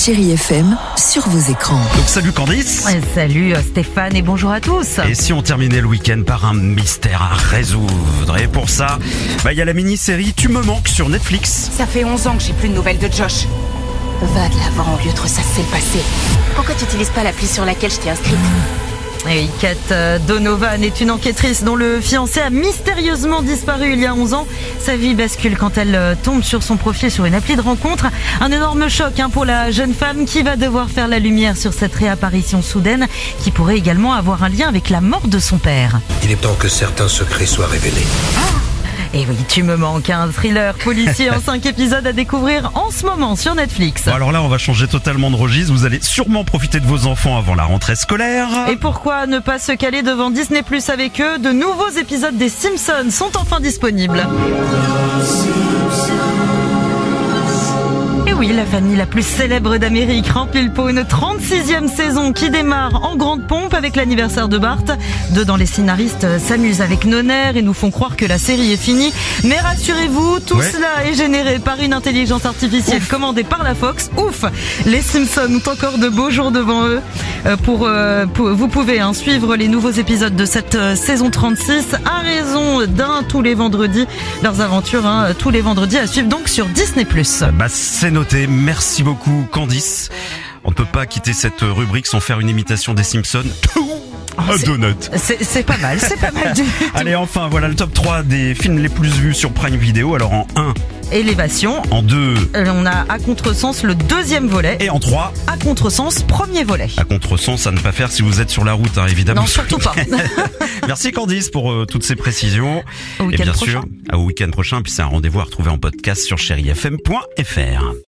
Chérie FM sur vos écrans. Donc salut Candice. Ouais, salut Stéphane et bonjour à tous. Et si on terminait le week-end par un mystère à résoudre? Et pour ça, il y a la mini-série Tu me manques sur Netflix. Ça fait 11 ans que j'ai plus de nouvelles de Josh. Va de l'avant au lieu de ressasser le passé. Pourquoi tu n'utilises pas l'appli sur laquelle je t'ai inscrite? Et Kat Donovan est une enquêtrice dont le fiancé a mystérieusement disparu il y a 11 ans. Sa vie bascule quand elle tombe sur son profil sur une appli de rencontre. Un énorme choc pour la jeune femme qui va devoir faire la lumière sur cette réapparition soudaine qui pourrait également avoir un lien avec la mort de son père. Il est temps que certains secrets soient révélés. Et oui, Tu me manques, un thriller policier en 5 épisodes à découvrir en ce moment sur Netflix. Bon, alors là, on va changer totalement de registre. Vous allez sûrement profiter de vos enfants avant la rentrée scolaire. Et pourquoi ne pas se caler devant Disney Plus avec eux? De nouveaux épisodes des Simpsons sont enfin disponibles. Et oui, la famille la plus célèbre d'Amérique remplit le pot. Une 36e saison qui démarre en grande pompe avec l'anniversaire de Bart. Dedans, les scénaristes s'amusent avec nos nerfs et nous font croire que la série est finie. Mais rassurez-vous, tout cela est généré par une intelligence artificielle commandée par la Fox. Ouf! Les Simpsons ont encore de beaux jours devant eux. Vous pouvez suivre les nouveaux épisodes de cette saison 36 à raison d'un tous les vendredis. Leurs aventures tous les vendredis à suivre donc sur Disney+. C'est noté. Merci beaucoup Candice. On ne peut pas quitter cette rubrique sans faire une imitation des Simpsons. Un donut. C'est pas mal, c'est pas mal du tout. Allez, enfin, voilà le top 3 des films les plus vus sur Prime Video. Alors en 1, Élévation. En 2, on a À Contresens le deuxième volet. Et en 3, À Contresens premier volet. À Contresens à ne pas faire si vous êtes sur la route, évidemment. Non, surtout pas. Merci Candice pour toutes ces précisions. Au week-end prochain. Au week-end prochain. Puis c'est un rendez-vous à retrouver en podcast sur chérifm.fr.